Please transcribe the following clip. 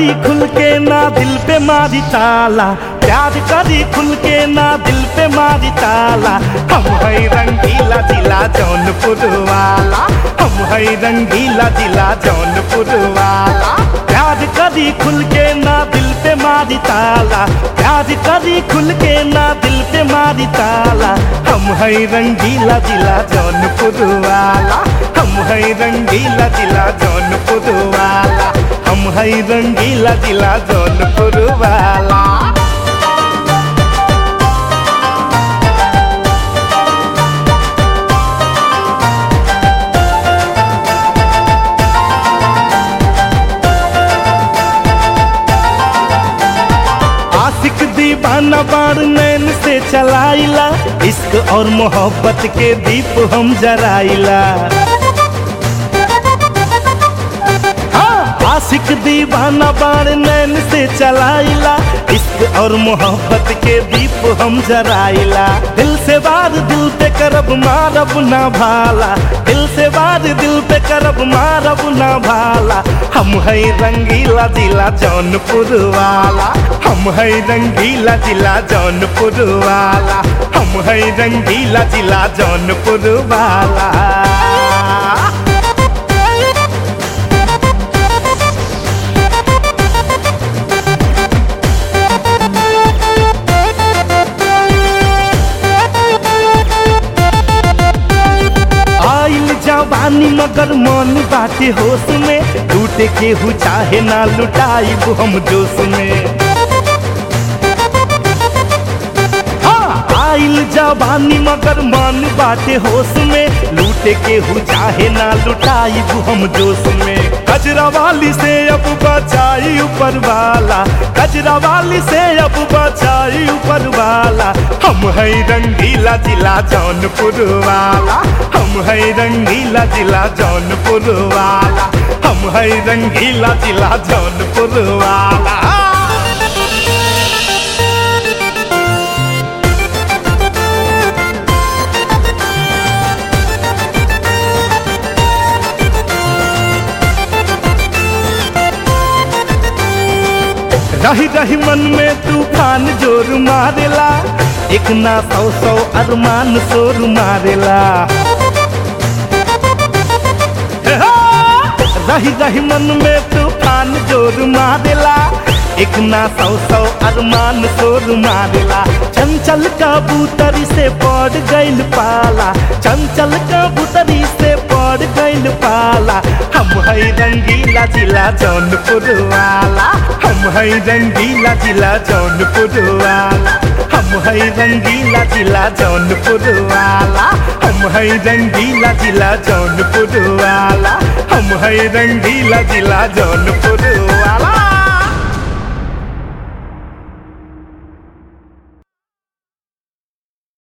करी खुल के ना दिल पे मारी ताला, प्यार करी खुल के ना दिल पे मारी ताला। हम है रंगीला जिला जौनपुर वाला, हम है रंगीला जिला जौनपुर वाला। प्यार करी खुल के ना दिल पे मारी ताला, प्यार करी खुल के ना दिल पे मारी ताला। हम है रंगीला जिला जौनपुर वाला, हम है रंगीला जिला जौनपुर वाला, हम है रंगीला जिला जौनपुर वाला। आशिक दीवाना बार नैन से चलाइला, इश्क और मोहब्बत के दीप हम जराइला। आशिक दीवाना बार नैन से चलाइला, इश्क और मोहब्बत के दीप हम जराइला। दिल से वार दिल पे करब मारब ना भाला, दिल से वार दिल पे करब मारब ना भाला। हम है रंगीला जिला जौनपुर वाला, हम है रंगीला जिला जौनपुर वाला, हम है रंगीला जिला जौनपुर वाला। जवानी मगर मन बाटे होश में, टूटे केहू चाहे ना लुटाइब हम जोश में। आइल जवानी मगर मन बाटे होश में, लूटे केहू चाहे ना लुटाइब हम जोश में। कजरा वाली से अब बचाई ऊपर वाला, कजरा वाली से अब बचाई ऊपर वाला। हम है रंगीला जिला जौनपुर वाला, हम है रंगीला जिला जौनपुर वाला, हम है रंगीला जिला जौनपुर वाला। रही रही मन में तूफान जोर मारेला, एक ना सौ सौ अरमान शोर मारेला। रही रही मन में तूफान जोर मारेला, एक ना सौ सौ अरमान शोर मारेला। चंचल कबूतरी से पड़ गइल पाला, चंचल कबूतरी से पड़ गइल पाला। हम है रंगीला जिला जौनपुर वाला, हम है रंगीला जिला जौनपुर वाला, हम है रंगीला जिला जौनपुर वाला, हम है रंगीला जिला जौनपुर वाला, हम है रंगीला जिला जौनपुर वाला।